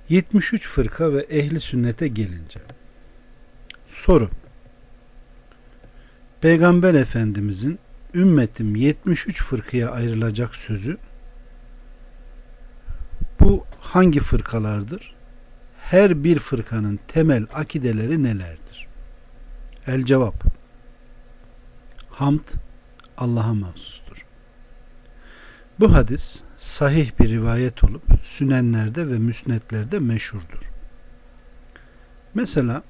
73 fırka ve ehli sünnete gelince soru: Peygamber Efendimizin ümmetim 73 fırkaya ayrılacak sözü bu hangi fırkalardır? Her bir fırkanın temel akideleri nelerdir? El cevap: Hamd Allah'a mahsustur. Bu hadis sahih bir rivayet olup sünenlerde ve müsnetlerde meşhurdur. Mesela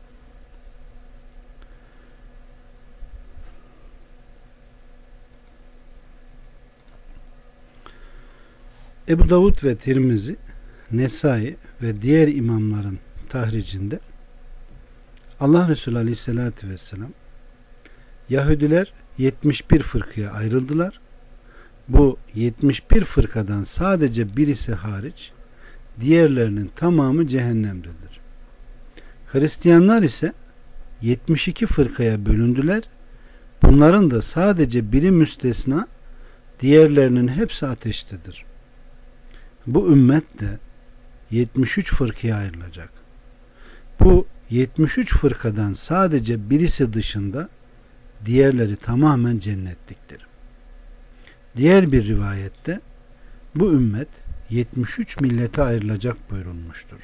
Ebu Davud ve Tirmizi, Nesai ve diğer imamların tahricinde Allah Resulü Aleyhisselatü Vesselam Yahudiler 71 fırkaya ayrıldılar. Bu 71 fırkadan sadece birisi hariç diğerlerinin tamamı cehennemdedir. Hristiyanlar ise 72 fırkaya bölündüler. Bunların da sadece biri müstesna, diğerlerinin hepsi ateştedir. Bu ümmet de 73 fırkaya ayrılacak. Bu 73 fırkadan sadece birisi dışında diğerleri tamamen cennetliktir. Diğer bir rivayette bu ümmet 73 millete ayrılacak buyurulmuştur.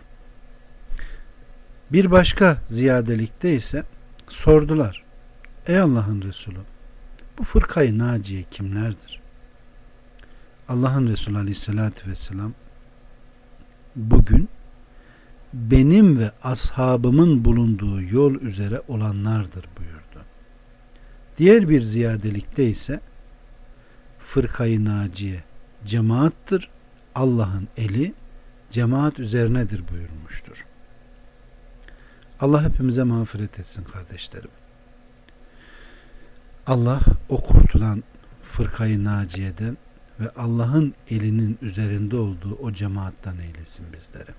Bir başka ziyadelikte ise sordular: Ey Allah'ın Resulü, bu fırkayı naciye kimlerdir? Allah'ın Resulü Aleyhisselatü Vesselam bugün benim ve ashabımın bulunduğu yol üzere olanlardır buyurdu. Diğer bir ziyadelikte ise fırkayı naciye cemaattır, Allah'ın eli cemaat üzerinedir buyurmuştur. Allah hepimize mağfiret etsin kardeşlerim. Allah o kurtulan fırkayı naciyeden ve Allah'ın elinin üzerinde olduğu o cemaattan eylesin bizleri.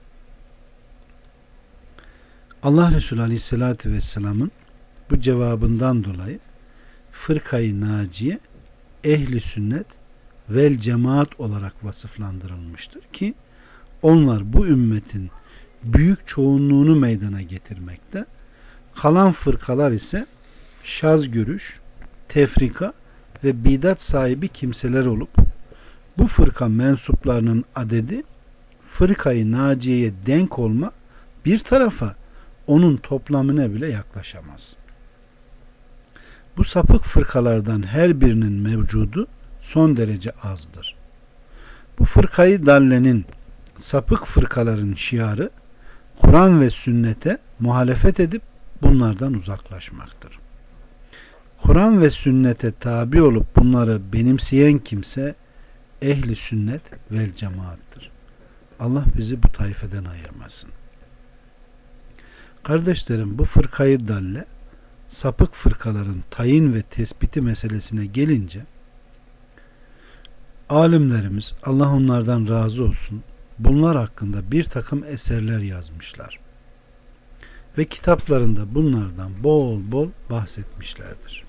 Allah Resulü Aleyhisselatü Vesselam'ın bu cevabından dolayı fırkayı naciye ehli sünnet vel cemaat olarak vasıflandırılmıştır ki onlar bu ümmetin büyük çoğunluğunu meydana getirmekte. Kalan fırkalar ise şaz görüş, tefrika ve bidat sahibi kimseler olup bu fırka mensuplarının adedi fırkayı naciyeye denk olma bir tarafa onun toplamına bile yaklaşamaz. Bu sapık fırkalardan her birinin mevcudu son derece azdır. Bu fırkayı dallenin, sapık fırkaların şiarı Kur'an ve sünnete muhalefet edip bunlardan uzaklaşmaktır. Kur'an ve sünnete tabi olup bunları benimseyen kimse ehli sünnet vel cemaattır. Allah bizi bu tayfeden ayırmasın. Kardeşlerim, bu fırkayı dalle, sapık fırkaların tayin ve tespiti meselesine gelince alimlerimiz, Allah onlardan razı olsun, bunlar hakkında bir takım eserler yazmışlar. Ve kitaplarında bunlardan bol bol bahsetmişlerdir.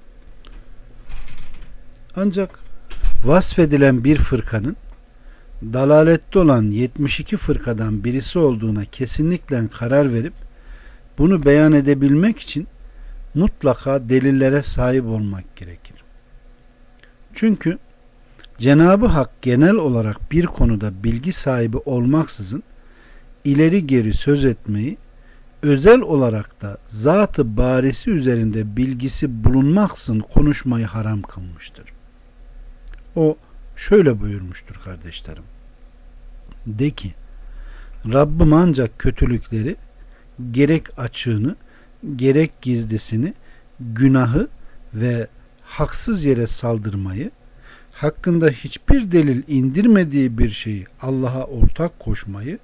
Ancak vasfedilen bir fırkanın dalalette olan 72 fırkadan birisi olduğuna kesinlikle karar verip bunu beyan edebilmek için mutlaka delillere sahip olmak gerekir. Çünkü Cenab-ı Hak genel olarak bir konuda bilgi sahibi olmaksızın ileri geri söz etmeyi, özel olarak da zat-ı barisi üzerinde bilgisi bulunmaksızın konuşmayı haram kılmıştır. O şöyle buyurmuştur kardeşlerim: De ki, Rabbim ancak kötülükleri, gerek açığını, gerek gizlisini, günahı ve haksız yere saldırmayı, hakkında hiçbir delil indirmediği bir şeyi Allah'a ortak koşmayı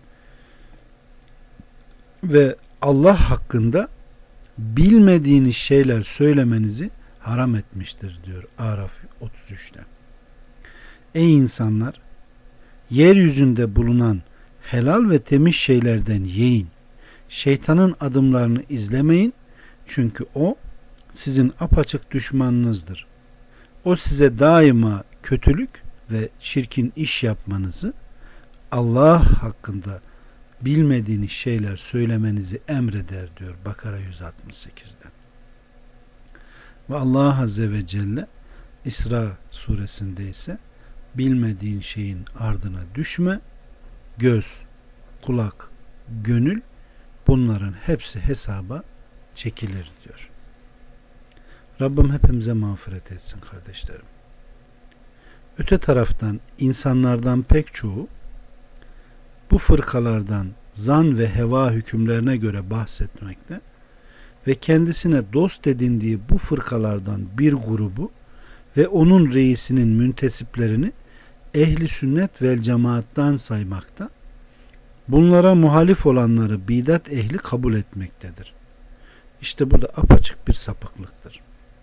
ve Allah hakkında bilmediğiniz şeyler söylemenizi haram etmiştir diyor Araf 33'te. Ey insanlar! Yeryüzünde bulunan helal ve temiz şeylerden yiyin. Şeytanın adımlarını izlemeyin. Çünkü o sizin apaçık düşmanınızdır. O size daima kötülük ve çirkin iş yapmanızı, Allah hakkında bilmediğiniz şeyler söylemenizi emreder diyor Bakara 168'de. Ve Allah Azze ve Celle İsra suresinde ise bilmediğin şeyin ardına düşme, göz, kulak, gönül, bunların hepsi hesaba çekilir diyor. Rabbim hepimize mağfiret etsin kardeşlerim. Öte taraftan insanlardan pek çoğu bu fırkalardan zan ve heva hükümlerine göre bahsetmekte ve kendisine dost edindiği bu fırkalardan bir grubu ve onun reisinin müntesiplerini ehli sünnet vel cemaattan saymakta, bunlara muhalif olanları bidat ehli kabul etmektedir. İşte bu da apaçık bir sapıklıktır.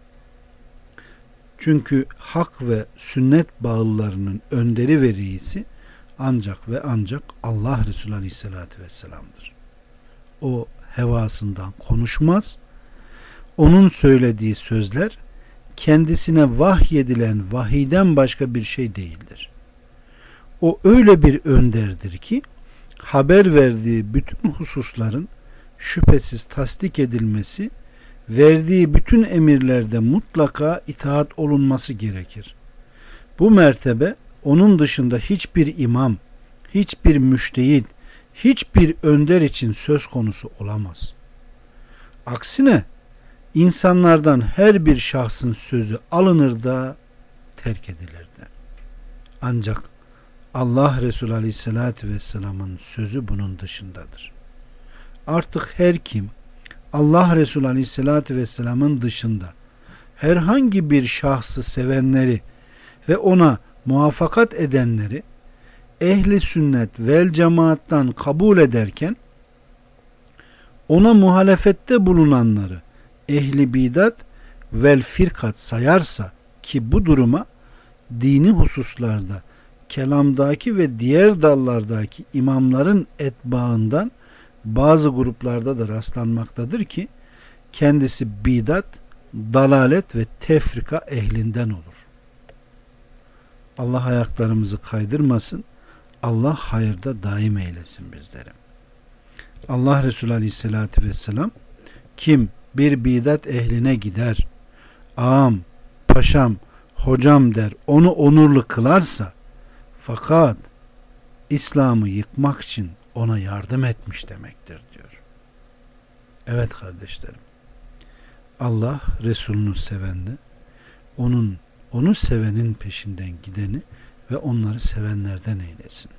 Çünkü hak ve sünnet bağlılarının önderi ve reisi ancak ve ancak Allah Resulü Aleyhisselatü Vesselam'dır. O hevasından konuşmaz. Onun söylediği sözler kendisine vahyedilen vahiyden başka bir şey değildir. O öyle bir önderdir ki haber verdiği bütün hususların şüphesiz tasdik edilmesi, verdiği bütün emirlerde mutlaka itaat olunması gerekir. Bu mertebe onun dışında hiçbir imam, hiçbir müştehit, hiçbir önder için söz konusu olamaz. Aksine insanlardan her bir şahsın sözü alınır da terk edilir de. Ancak Allah Resulü Aleyhisselatü Vesselam'ın sözü bunun dışındadır. Artık her kim Allah Resulü Aleyhisselatü Vesselam'ın dışında herhangi bir şahsı sevenleri ve ona muvaffakat edenleri ehli sünnet vel cemaattan kabul ederken ona muhalefette bulunanları ehli bidat vel firkat sayarsa, ki bu duruma dini hususlarda kelamdaki ve diğer dallardaki imamların etbaından bazı gruplarda da rastlanmaktadır ki kendisi bidat, dalalet ve tefrika ehlinden olur. Allah ayaklarımızı kaydırmasın. Allah hayırda daim eylesin bizleri. Allah Resulü Aleyhisselatü Vesselam, kim bir bidat ehline gider, ağam, paşam, hocam der, onu onurlu kılarsa, fakat İslam'ı yıkmak için ona yardım etmiş demektir diyor. Evet kardeşlerim, Allah Resulünü sevenle onu sevenin peşinden gideni ve onları sevenlerden eylesin.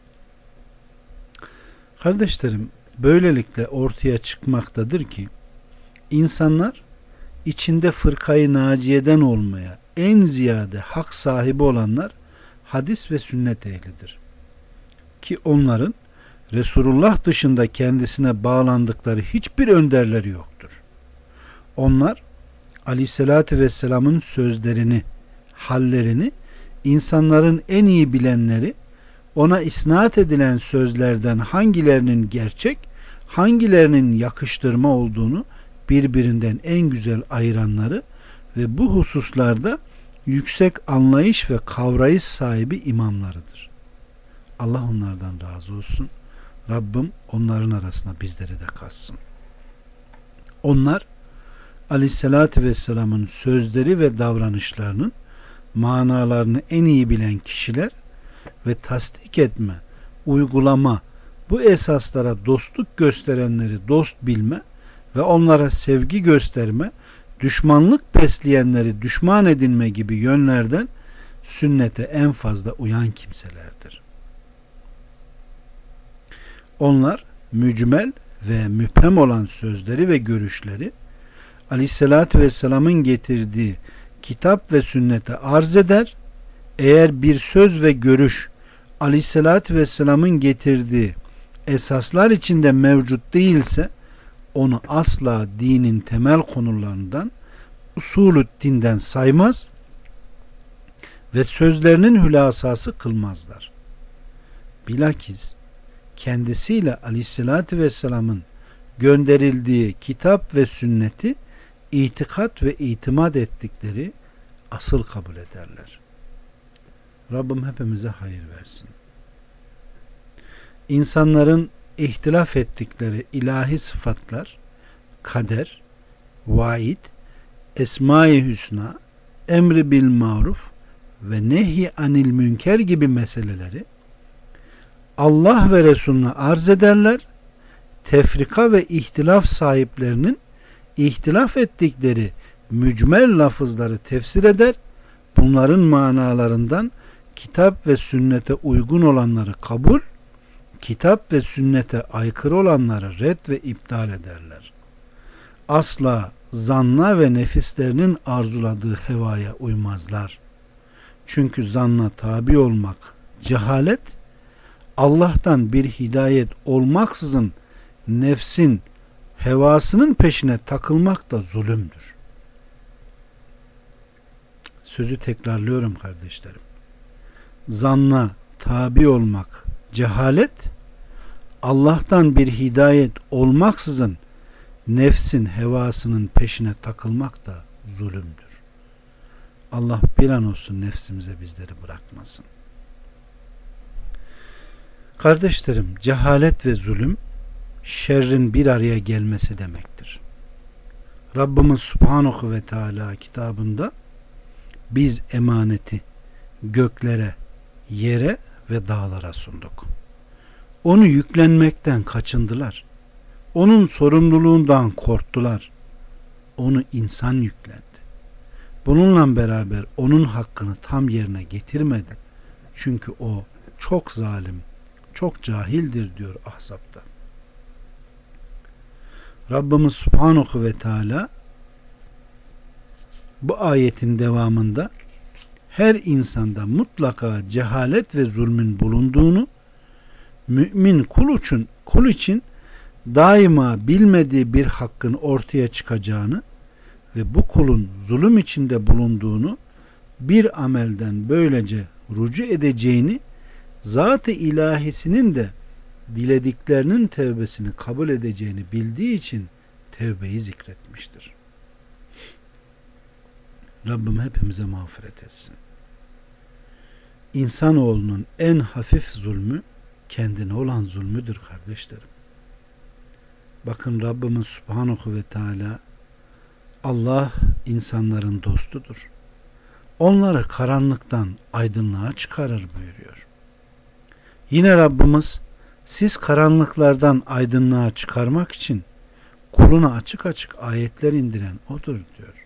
Kardeşlerim, böylelikle ortaya çıkmaktadır ki insanlar içinde fırkayı naciyeden olmaya en ziyade hak sahibi olanlar hadis ve sünnet ehlidir. Ki onların Resulullah dışında kendisine bağlandıkları hiçbir önderleri yoktur. Onlar Aleyhisselatü Vesselam'ın sözlerini, hallerini insanların en iyi bilenleri, ona isnat edilen sözlerden hangilerinin gerçek, hangilerinin yakıştırma olduğunu birbirinden en güzel ayıranları ve bu hususlarda yüksek anlayış ve kavrayış sahibi imamlarıdır. Allah onlardan razı olsun. Rabbim onların arasına bizleri de katsın. Onlar Aleyhisselatü Vesselam'ın sözleri ve davranışlarının manalarını en iyi bilen kişiler ve tasdik etme, uygulama, bu esaslara dostluk gösterenleri dost bilme ve onlara sevgi gösterme, düşmanlık besleyenleri düşman edinme gibi yönlerden sünnete en fazla uyan kimselerdir. Onlar mücmel ve müphem olan sözleri ve görüşleri Aleyhisselatü Vesselam'ın getirdiği kitap ve sünnete arz eder. Eğer bir söz ve görüş Aleyhisselatü Vesselam'ın getirdiği esaslar içinde mevcut değilse onu asla dinin temel konularından, usulü dinden saymaz ve sözlerinin hülasası kılmazlar. Bilakis kendisiyle Aleyhisselatü Vesselam'ın gönderildiği kitap ve sünneti itikat ve itimat ettikleri asıl kabul ederler. Rabbim hepimize hayır versin. İnsanların ihtilaf ettikleri ilahi sıfatlar, kader, vaid, esma-i hüsna, emri bil maruf ve nehy anil münker gibi meseleleri Allah ve Resulüne arz ederler. Tefrika ve ihtilaf sahiplerinin ihtilaf ettikleri mücmel lafızları tefsir eder. Bunların manalarından kitap ve sünnete uygun olanları kabul, kitap ve sünnete aykırı olanları red ve iptal ederler. Asla zanna ve nefislerinin arzuladığı hevaya uymazlar. Çünkü zanna tabi olmak cehalet, Allah'tan bir hidayet olmaksızın nefsin hevasının peşine takılmak da zulümdür. Sözü tekrarlıyorum kardeşlerim. Zanna tabi olmak cehalet, Allah'tan bir hidayet olmaksızın nefsin hevasının peşine takılmak da zulümdür. Allah bir an olsun nefsimize bizleri bırakmasın. Kardeşlerim, cehalet ve zulüm şerrin bir araya gelmesi demektir. Rabbimiz Subhanahu ve Teala kitabında biz emaneti göklere, yere ve dağlara sunduk. Onu yüklenmekten kaçındılar. Onun sorumluluğundan korktular. Onu insan yüklendi. Bununla beraber onun hakkını tam yerine getirmedi. Çünkü o çok zalim, çok cahildir diyor Ahzab'da. Rabbimiz Subhanahu ve Teala bu ayetin devamında her insanda mutlaka cehalet ve zulmün bulunduğunu, mümin kul için daima bilmediği bir hakkın ortaya çıkacağını ve bu kulun zulüm içinde bulunduğunu, bir amelden böylece rucu edeceğini, zat-ı ilahisinin de dilediklerinin tevbesini kabul edeceğini bildiği için tevbeyi zikretmiştir. Rabbim hepimize mağfiret etsin. İnsanoğlunun en hafif zulmü kendine olan zulmüdür kardeşlerim. Bakın Rabbimiz Subhanahu ve Teala, Allah insanların dostudur. Onları karanlıktan aydınlığa çıkarır buyuruyor. Yine Rabbimiz, siz karanlıklardan aydınlığa çıkarmak için kuluna açık açık ayetler indiren odur diyor.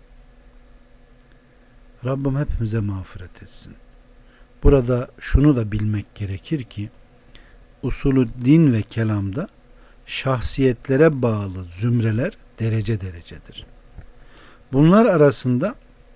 Rabbim hepimize mağfiret etsin. Burada şunu da bilmek gerekir ki, usulü din ve kelamda şahsiyetlere bağlı zümreler derece derecedir. Bunlar arasında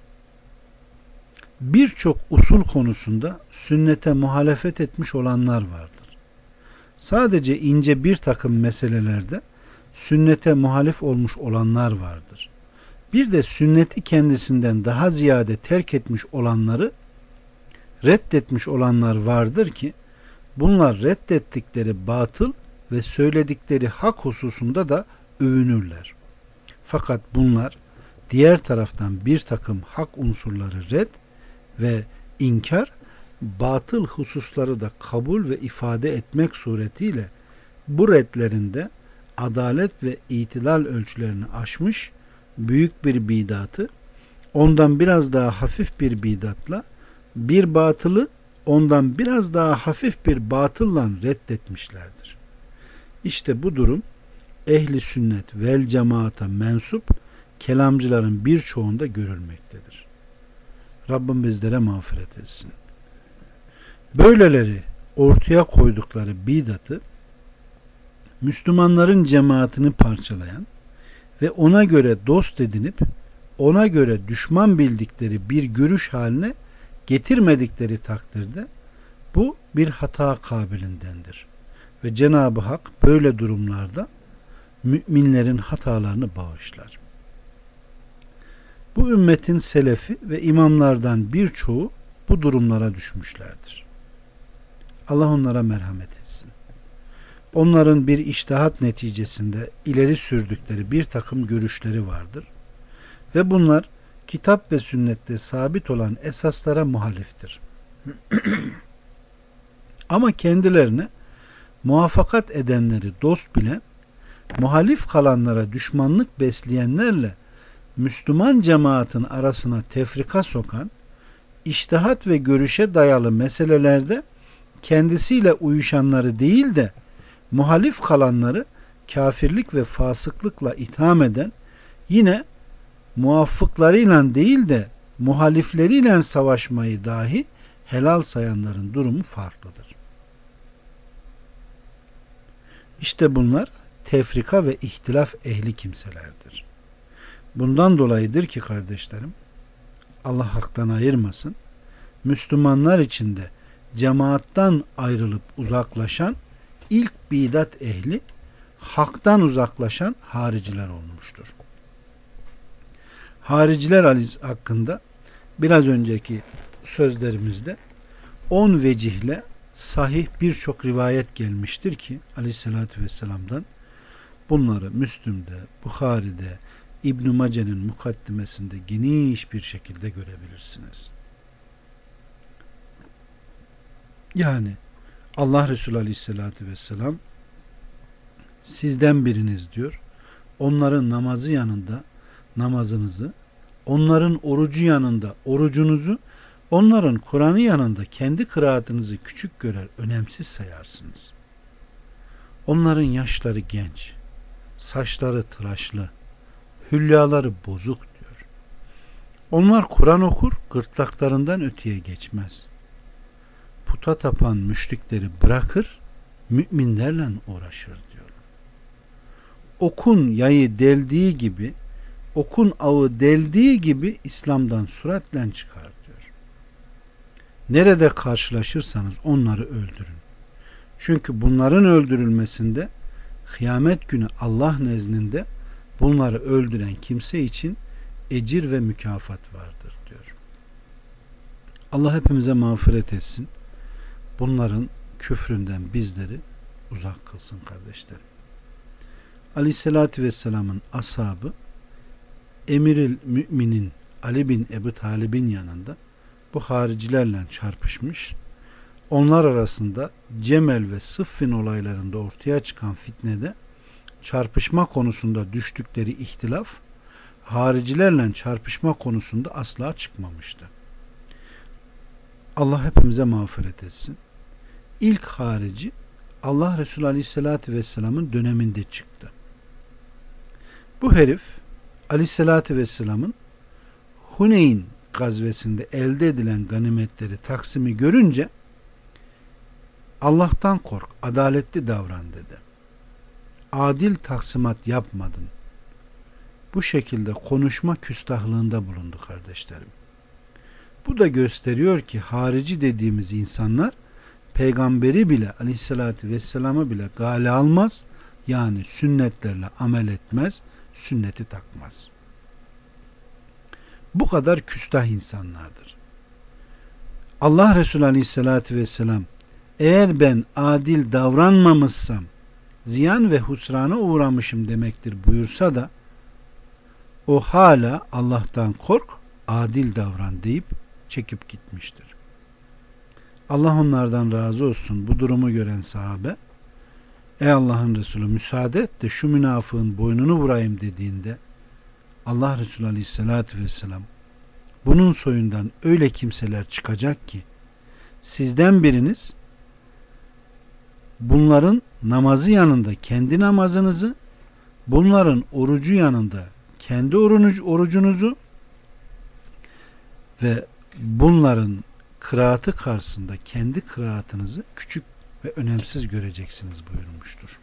birçok usul konusunda sünnete muhalefet etmiş olanlar vardır. Sadece ince bir takım meselelerde sünnete muhalif olmuş olanlar vardır. Bir de sünneti kendisinden daha ziyade terk etmiş olanları reddetmiş olanlar vardır ki bunlar reddettikleri batıl ve söyledikleri hak hususunda da övünürler. Fakat bunlar diğer taraftan bir takım hak unsurları red ve inkar, batıl hususları da kabul ve ifade etmek suretiyle bu redlerinde adalet ve itidal ölçülerini aşmış büyük bir bidatı ondan biraz daha hafif bir bidatla, bir batılı ondan biraz daha hafif bir batılla reddetmişlerdir. İşte bu durum ehli sünnet vel cemaata mensup kelamcıların birçoğunda görülmektedir. Rabbim bizlere mağfiret etsin. Böyleleri ortaya koydukları bidatı Müslümanların cemaatini parçalayan ve ona göre dost edinip ona göre düşman bildikleri bir görüş haline getirmedikleri takdirde bu bir hata kabilindendir. Ve Cenab-ı Hak böyle durumlarda müminlerin hatalarını bağışlar. Bu ümmetin selefi ve imamlardan birçoğu bu durumlara düşmüşlerdir. Allah onlara merhamet etsin. Onların bir içtihat neticesinde ileri sürdükleri bir takım görüşleri vardır. Ve bunlar kitap ve sünnette sabit olan esaslara muhaliftir. Ama kendilerine muvaffakat edenleri dost bilen, muhalif kalanlara düşmanlık besleyenlerle Müslüman cemaatin arasına tefrika sokan, içtihat ve görüşe dayalı meselelerde kendisiyle uyuşanları değil de muhalif kalanları kafirlik ve fasıklıkla itham eden, yine muvaffıklarıyla değil de muhalifleriyle savaşmayı dahi helal sayanların durumu farklıdır. İşte bunlar tefrika ve ihtilaf ehli kimselerdir. Bundan dolayıdır ki kardeşlerim, Allah haktan ayırmasın, Müslümanlar içinde cemaattan ayrılıp uzaklaşan ilk bidat ehli, haktan uzaklaşan hariciler olmuştur. Hariciler hakkında biraz önceki sözlerimizde 10 vecihle sahih birçok rivayet gelmiştir ki Aleyhisselatü Vesselam'dan, bunları Müslüm'de, Bukhari'de, İbn-i Mace'nin mukaddimesinde geniş bir şekilde görebilirsiniz. Yani Allah Resulü Aleyhisselatü Vesselam, sizden biriniz diyor, onların namazı yanında namazınızı, onların orucu yanında orucunuzu, onların Kur'an'ı yanında kendi kıraatınızı küçük görer, önemsiz sayarsınız. Onların yaşları genç, saçları tıraşlı, hülyaları bozuk diyor. Onlar Kur'an okur, gırtlaklarından öteye geçmez. Puta tapan müşrikleri bırakır, müminlerle uğraşır diyor. Okun yayı deldiği gibi, okun ağı deldiği gibi İslam'dan süratle çıkar diyor. Nerede karşılaşırsanız onları öldürün. Çünkü bunların öldürülmesinde kıyamet günü Allah nezdinde bunları öldüren kimse için ecir ve mükafat vardır diyor. Allah hepimize mağfiret etsin. Bunların küfründen bizleri uzak kılsın kardeşlerim. Aleyhissalatü Vesselam'ın ashabı Emiril Müminin Ali bin Ebu Talib'in yanında bu haricilerle çarpışmış. Onlar arasında Cemel ve Sıffin olaylarında ortaya çıkan fitnede çarpışma konusunda düştükleri ihtilaf, haricilerle çarpışma konusunda asla çıkmamıştı. Allah hepimize mağfiret etsin. İlk harici Allah Resulü Aleyhisselatü Vesselam'ın döneminde çıktı. Bu herif Aleyhisselatü Vesselam'ın Huneyn gazvesinde elde edilen ganimetleri taksimi görünce Allah'tan kork, adaletli davran dedi. Adil taksimat yapmadın. Bu şekilde konuşma küstahlığında bulundu kardeşlerim. Bu da gösteriyor ki harici dediğimiz insanlar peygamberi bile Aleyhisselatü Vesselam'ı bile gale almaz, yani sünnetlerle amel etmez, sünneti takmaz. Bu kadar küstah insanlardır. Allah Resulü Aleyhisselatü Vesselam, eğer ben adil davranmamışsam ziyan ve husrana uğramışım demektir buyursa da o hala Allah'tan kork, adil davran deyip çekip gitmiştir. Allah onlardan razı olsun. Bu durumu gören sahabe, ey Allah'ın Resulü müsaade et de şu münafığın boynunu vurayım dediğinde Allah Resulü Aleyhisselatü Vesselam, bunun soyundan öyle kimseler çıkacak ki sizden biriniz bunların namazı yanında kendi namazınızı, bunların orucu yanında kendi orucunuzu ve bunların kıraatı karşısında kendi kıraatınızı küçük ve önemsiz göreceksiniz buyurmuştur.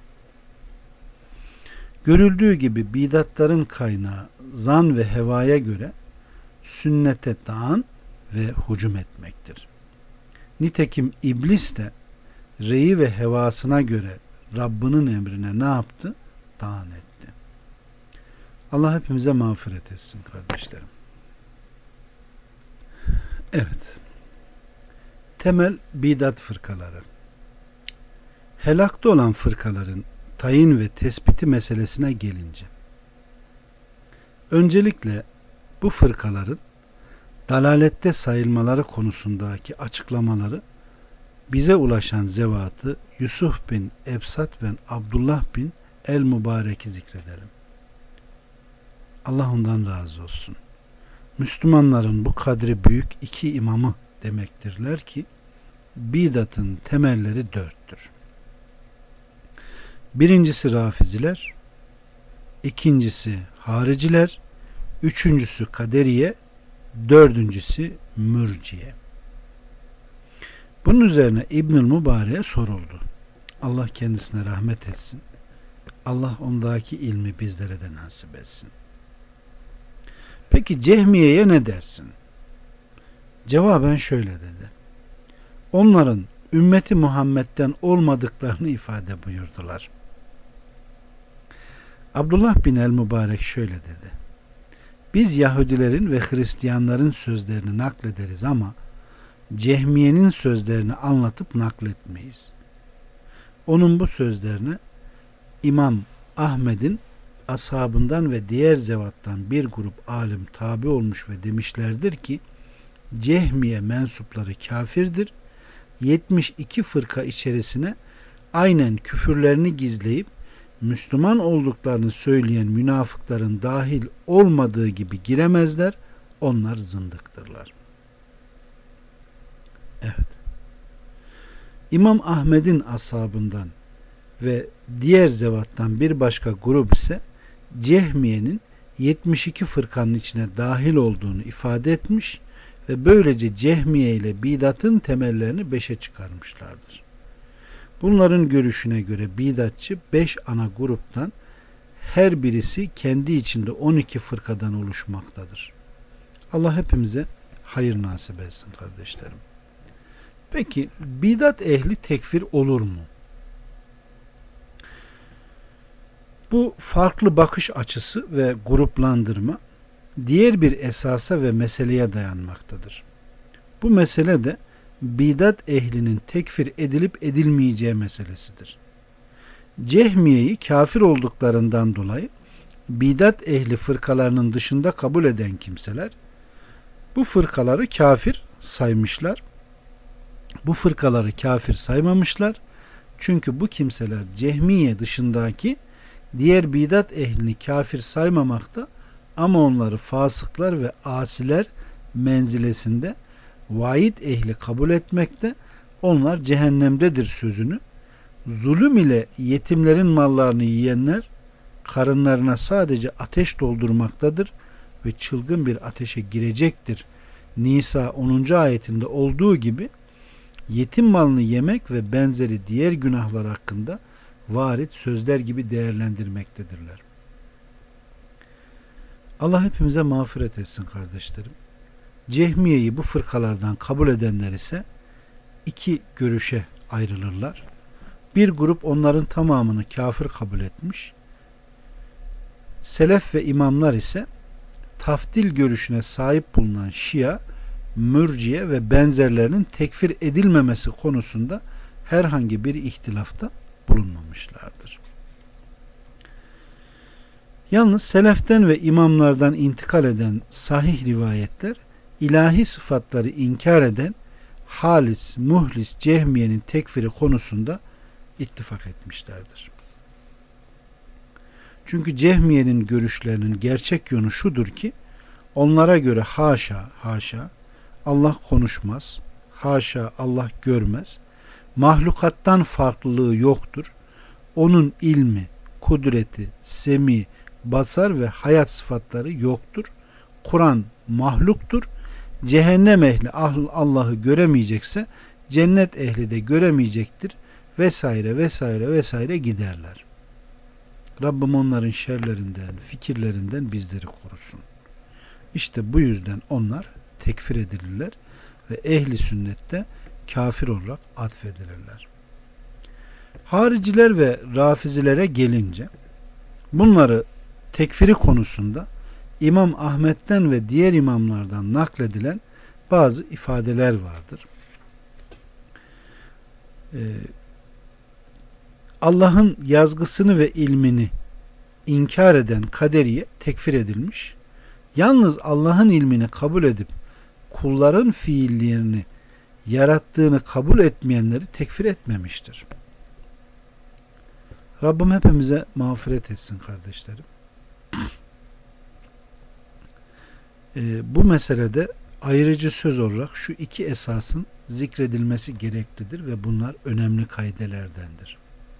Görüldüğü gibi bidatların kaynağı zan ve hevaya göre sünnete dağın ve hücum etmektir. Nitekim iblis de reyi ve hevasına göre Rabbinin emrine ne yaptı? Dağın etti. Allah hepimize mağfiret etsin kardeşlerim. Evet. Temel bidat fırkaları. Helakta olan fırkaların tayin ve tespiti meselesine gelince, öncelikle bu fırkaların dalalette sayılmaları konusundaki açıklamaları bize ulaşan zevatı Yusuf bin Ebsat ve Abdullah bin el-Mübarek'i zikredelim. Allah ondan razı olsun. Müslümanların bu kadri büyük iki imamı demektirler ki bidatın temelleri dörttür. Birincisi Rafiziler, ikincisi Hariciler, üçüncüsü Kaderiye, dördüncüsü Mürciye. Bunun üzerine İbnül Mübarek'e soruldu. Allah kendisine rahmet etsin. Allah ondaki ilmi bizlere de nasip etsin. Peki Cehmiye'ye ne dersin? Cevaben şöyle dedi. Onların ümmeti Muhammed'den olmadıklarını ifade buyurdular. Abdullah bin el-Mübarek şöyle dedi. Biz Yahudilerin ve Hristiyanların sözlerini naklederiz ama Cehmiye'nin sözlerini anlatıp nakletmeyiz. Onun bu sözlerine İmam Ahmed'in ashabından ve diğer zevattan bir grup alim tabi olmuş ve demişlerdir ki Cehmiye mensupları kafirdir. 72 fırka içerisine aynen küfürlerini gizleyip Müslüman olduklarını söyleyen münafıkların dahil olmadığı gibi giremezler. Onlar zındıktırlar. Evet. İmam Ahmed'in ashabından ve diğer zevattan bir başka grup ise Cehmiye'nin 72 fırkanın içine dahil olduğunu ifade etmiş ve böylece Cehmiye ile bidatın temellerini 5'e çıkarmışlardır. Bunların görüşüne göre bidatçı 5 ana gruptan her birisi kendi içinde 12 fırkadan oluşmaktadır. Allah hepimize hayır nasip etsin kardeşlerim. Peki bidat ehli tekfir olur mu? Bu farklı bakış açısı ve gruplandırma diğer bir esasa ve meseleye dayanmaktadır. Bu mesele de bidat ehlinin tekfir edilip edilmeyeceği meselesidir. Cehmiye'yi kafir olduklarından dolayı bidat ehli fırkalarının dışında kabul eden kimseler bu fırkaları kafir saymışlar. Bu fırkaları kafir saymamışlar. Çünkü bu kimseler Cehmiye dışındaki diğer bidat ehlini kafir saymamakta ama onları fasıklar ve asiler menzilesinde vaid ehli kabul etmekte, onlar cehennemdedir sözünü zulüm ile yetimlerin mallarını yiyenler karınlarına sadece ateş doldurmaktadır ve çılgın bir ateşe girecektir. Nisa 10. ayetinde olduğu gibi yetim malını yemek ve benzeri diğer günahlar hakkında varit sözler gibi değerlendirmektedirler. Allah hepimize mağfiret etsin kardeşlerim. Cehmiye'yi bu fırkalardan kabul edenler ise iki görüşe ayrılırlar. Bir grup onların tamamını kafir kabul etmiş. Selef ve imamlar ise tafdil görüşüne sahip bulunan Şia, Mürciye ve benzerlerinin tekfir edilmemesi konusunda herhangi bir ihtilafta bulunmamışlardır. Yalnız seleften ve imamlardan intikal eden sahih rivayetler ilahi sıfatları inkar eden Halis, Muhlis, Cehmiye'nin tekfiri konusunda ittifak etmişlerdir. Çünkü Cehmiye'nin görüşlerinin gerçek yönü şudur ki onlara göre haşa Allah konuşmaz, haşa Allah görmez, mahlukattan farklılığı yoktur, onun ilmi, kudreti, semi, basar ve hayat sıfatları yoktur, Kur'an mahluktur, cehennem ehli Allah'ı göremeyecekse cennet ehli de göremeyecektir vesaire vesaire vesaire giderler. Rabbim onların şerlerinden, fikirlerinden bizleri korusun. İşte bu yüzden onlar tekfir edilirler ve ehli sünnette kafir olarak atfedilirler. Hariciler ve Rafizilere gelince bunları tekfiri konusunda İmam Ahmet'ten ve diğer imamlardan nakledilen bazı ifadeler vardır. Allah'ın yazgısını ve ilmini inkar eden kaderiye tekfir edilmiş. Yalnız Allah'ın ilmini kabul edip kulların fiillerini yarattığını kabul etmeyenleri tekfir etmemiştir. Rabbim hepimize mağfiret etsin kardeşlerim. Bu meselede ayrıcı söz olarak şu iki esasın zikredilmesi gereklidir ve bunlar önemli kaidelerdendir.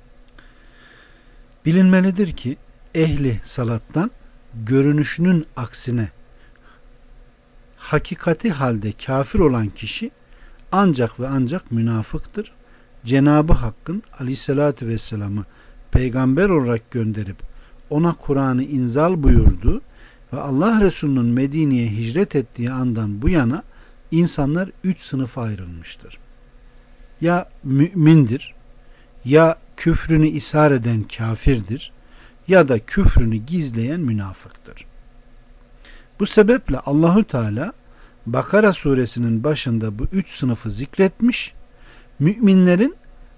Bilinmelidir ki ehli salattan görünüşünün aksine hakikati halde kafir olan kişi ancak ve ancak münafıktır. Cenab-ı Hakk'ın aleyhissalatü vesselam'ı peygamber olarak gönderip ona Kur'an'ı inzal buyurduğu ve Allah Resulü'nün Medine'ye hicret ettiği andan bu yana insanlar 3 sınıfa ayrılmıştır. Ya mümindir, ya küfrünü ishar eden kafirdir, ya da küfrünü gizleyen münafıktır. Bu sebeple Allahu Teala Bakara suresinin başında bu 3 sınıfı zikretmiş, müminlerin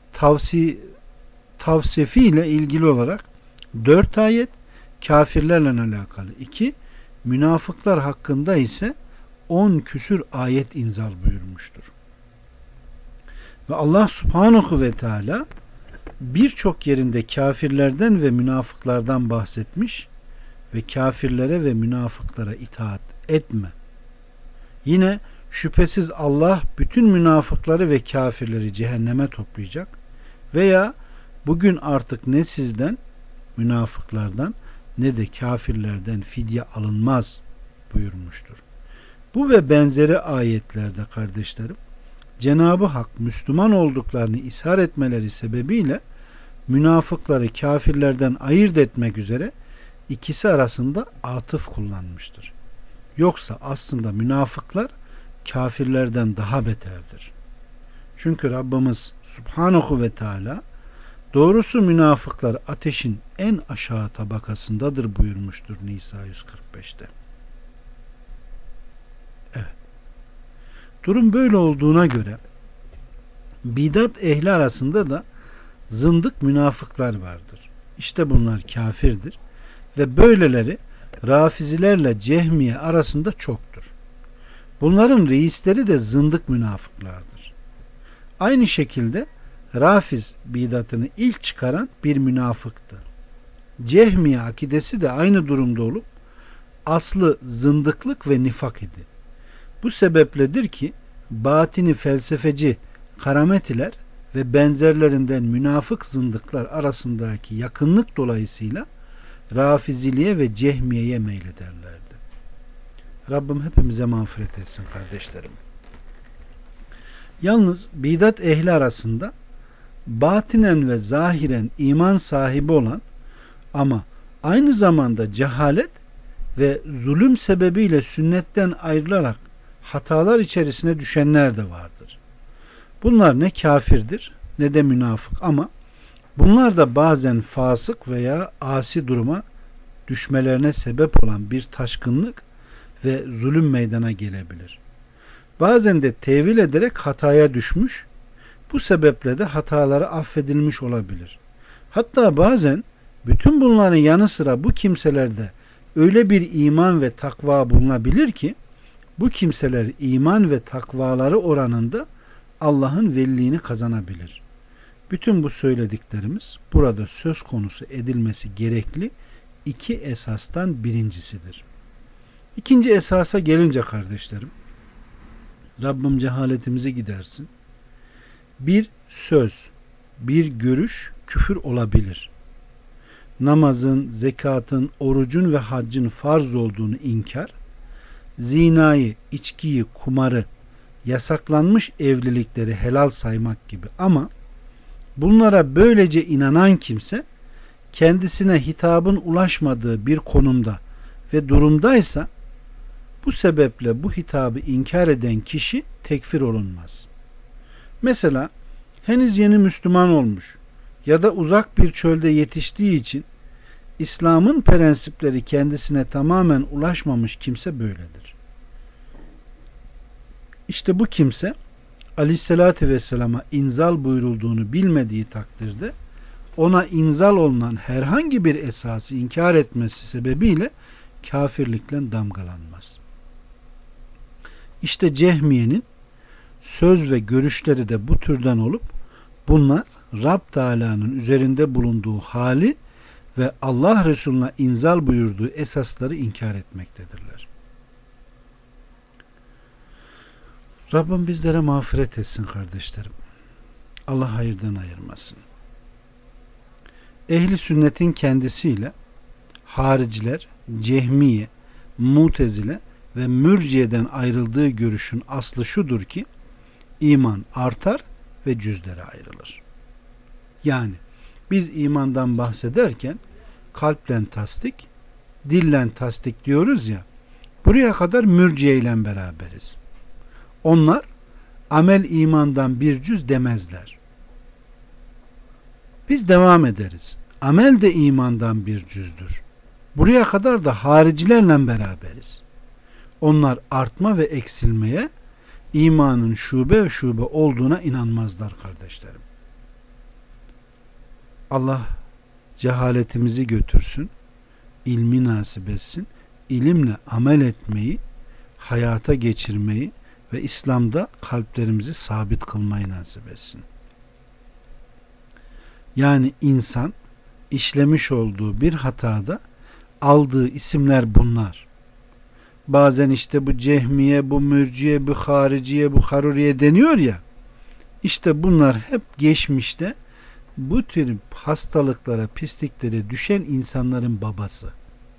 tavsifi ile ilgili olarak 4 ayet, kafirlerle alakalı 2, münafıklar hakkında ise 10 küsür ayet inzal buyurmuştur. Ve Allah Subhanahu ve Teala birçok yerinde kafirlerden ve münafıklardan bahsetmiş ve kafirlere ve münafıklara itaat etme. Yine şüphesiz Allah bütün münafıkları ve kafirleri cehenneme toplayacak veya bugün artık ne sizden münafıklardan ne de kafirlerden fidye alınmaz buyurmuştur. Bu ve benzeri ayetlerde kardeşlerim Cenab-ı Hak Müslüman olduklarını ishar etmeleri sebebiyle münafıkları kafirlerden ayırt etmek üzere ikisi arasında atıf kullanmıştır. Yoksa aslında münafıklar kafirlerden daha beterdir. Çünkü Rabbimiz Subhanahu ve Teala doğrusu münafıklar ateşin en aşağı tabakasındadır buyurmuştur Nisa 145'te. Evet. Durum böyle olduğuna göre bidat ehli arasında da zındık münafıklar vardır. İşte bunlar kafirdir ve böyleleri Rafizilerle Cehmiye arasında çoktur. Bunların reisleri de zındık münafıklardır. Aynı şekilde Rafiz bidatını ilk çıkaran bir münafıktı. Cehmiye akidesi de aynı durumda olup aslı zındıklık ve nifak idi. Bu sebepledir ki batini felsefeci Karametiler ve benzerlerinden münafık zındıklar arasındaki yakınlık dolayısıyla Rafiziliğe ve Cehmiye'ye meylederlerdi. Rabbim hepimize mağfiret etsin kardeşlerim. Yalnız bidat ehli arasında batinen ve zahiren iman sahibi olan ama aynı zamanda cehalet ve zulüm sebebiyle sünnetten ayrılarak hatalar içerisine düşenler de vardır. Bunlar ne kafirdir ne de münafık ama bunlar da bazen fasık veya asi duruma düşmelerine sebep olan bir taşkınlık ve zulüm meydana gelebilir. Bazen de tevil ederek hataya düşmüş, bu sebeple de hataları affedilmiş olabilir. Hatta bazen bütün bunların yanı sıra bu kimselerde öyle bir iman ve takva bulunabilir ki bu kimseler iman ve takvaları oranında Allah'ın veliliğini kazanabilir. Bütün bu söylediklerimiz burada söz konusu edilmesi gerekli iki esastan birincisidir. İkinci esasa gelince kardeşlerim, Rabbim cehaletimizi gidersin. Bir söz, bir görüş küfür olabilir. Namazın, zekatın, orucun ve haccın farz olduğunu inkar, zinayı, içkiyi, kumarı, yasaklanmış evlilikleri helal saymak gibi ama bunlara böylece inanan kimse kendisine hitabın ulaşmadığı bir konumda ve durumdaysa bu sebeple bu hitabı inkar eden kişi tekfir olunmaz. Mesela henüz yeni Müslüman olmuş ya da uzak bir çölde yetiştiği için İslam'ın prensipleri kendisine tamamen ulaşmamış kimse böyledir. İşte bu kimse Aleyhisselatü Vesselam'a inzal buyurulduğunu bilmediği takdirde ona inzal olunan herhangi bir esası inkar etmesi sebebiyle kafirlikle damgalanmaz. İşte Cehmiye'nin söz ve görüşleri de bu türden olup bunlar Rab Teala'nın üzerinde bulunduğu hali ve Allah Resulü'ne inzal buyurduğu esasları inkar etmektedirler. Rabbim bizlere mağfiret etsin kardeşlerim. Allah hayırdan ayırmasın. Ehli sünnetin kendisiyle hariciler, cehmiye, mutezile ve mürciyeden ayrıldığı görüşün aslı şudur ki iman artar ve cüzlere ayrılır. Yani biz imandan bahsederken kalple tasdik, dille tasdik diyoruz ya, buraya kadar mürciye ile beraberiz. Onlar amel imandan bir cüz demezler. Biz devam ederiz. Amel de imandan bir cüzdür. Buraya kadar da haricilerle beraberiz. Onlar artma ve eksilmeye, imanın şube ve şube olduğuna inanmazlar kardeşlerim. Allah cehaletimizi götürsün, ilmi nasip etsin, ilimle amel etmeyi, hayata geçirmeyi ve İslam'da kalplerimizi sabit kılmayı nasip etsin. Yani insan işlemiş olduğu bir hatada aldığı isimler bunlar. Bazen işte bu cehmiye, bu mürciye, bu hariciye, bu haruriye deniyor ya, işte bunlar hep geçmişte bu tür hastalıklara, pisliklere düşen insanların babası.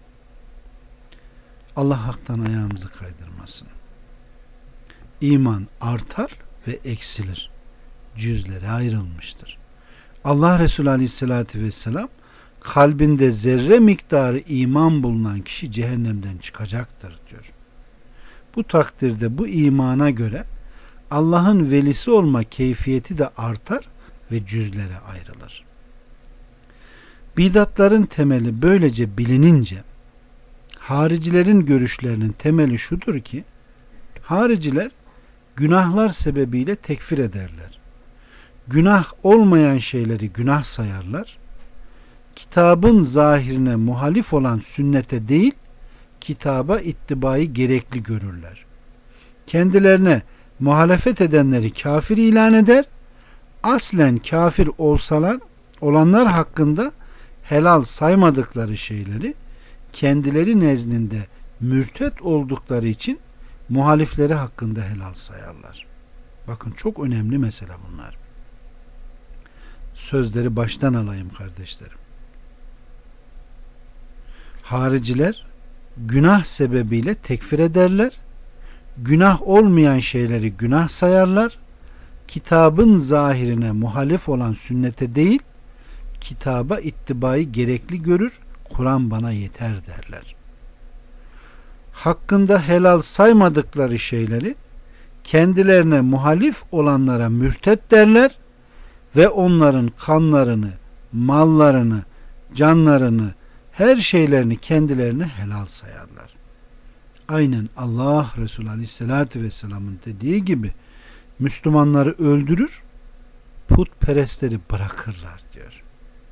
Allah haktan ayağımızı kaydırmasın. İman artar ve eksilir. Cüzlere ayrılmıştır. Allah Resulü Aleyhisselatü Vesselam kalbinde zerre miktarı iman bulunan kişi cehennemden çıkacaktır diyor. Bu takdirde bu imana göre Allah'ın velisi olma keyfiyeti de artar ve cüzlere ayrılır. Bidatların temeli böylece bilinince haricilerin görüşlerinin temeli şudur ki hariciler günahlar sebebiyle tekfir ederler. Günah olmayan şeyleri günah sayarlar. Kitabın zahirine muhalif olan sünnete değil, kitaba ittibayı gerekli görürler. Kendilerine muhalefet edenleri kafir ilan eder, aslen kafir olanlar hakkında helal saymadıkları şeyleri kendileri nezdinde mürtet oldukları için muhalifleri hakkında helal sayarlar. Bakın çok önemli mesele bunlar. Sözleri baştan alayım kardeşlerim. Hariciler günah sebebiyle tekfir ederler. Günah olmayan şeyleri günah sayarlar. Kitabın zahirine muhalif olan sünnete değil, kitaba ittibayı gerekli görür. Kur'an bana yeter derler. Hakkında helal saymadıkları şeyleri kendilerine muhalif olanlara mürtet derler ve onların kanlarını, mallarını, canlarını, her şeylerini kendilerine helal sayarlar. Aynen Allah Resulü Aleyhisselatü Vesselam'ın dediği gibi Müslümanları öldürür, putperestleri bırakırlar diyor.